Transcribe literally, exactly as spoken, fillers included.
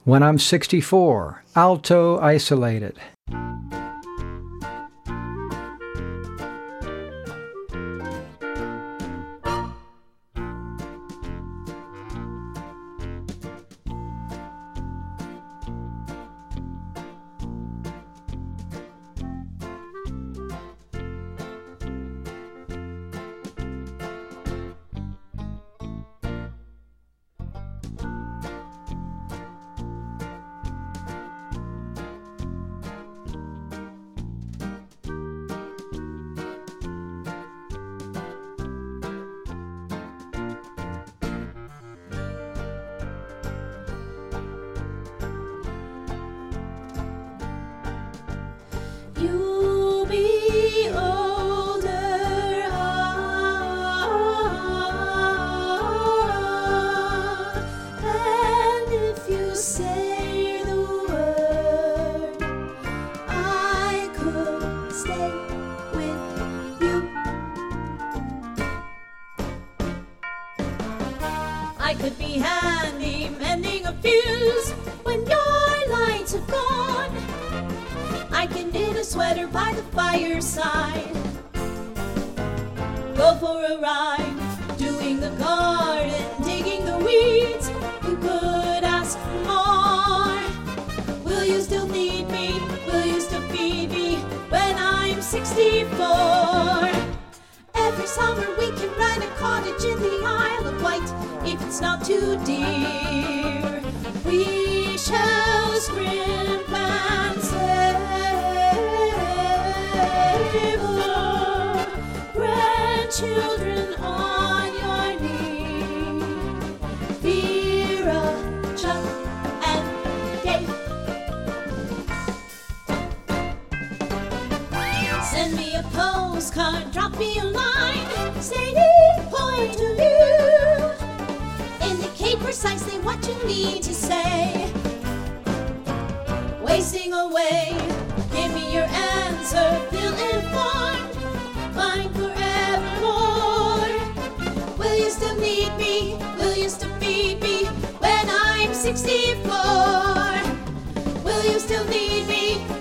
When I'm sixty-four, alto isolated. You'll be older, ah, and if you say the word, I could stay with you. I could be handy mending a fuse when your lights have gone. I can knit a sweater by the fireside, go for a ride, doing the garden, digging the weeds. Who could ask for more? Will you still need me? Will you still feed me when I'm sixty-four? Every summer we can rent a cottage in the Isle of Wight if it's not too dear. We shall scrimp and save our grandchildren on your knee. Vera, Chuck, and Dave. Send me a postcard, drop me a line, stating point of view. Indicate precisely what you need to say. Wasting away, give me your answer, feel informed, mine forevermore. Will you still need me? Will you still feed me when I'm sixty-four? Will you still need me?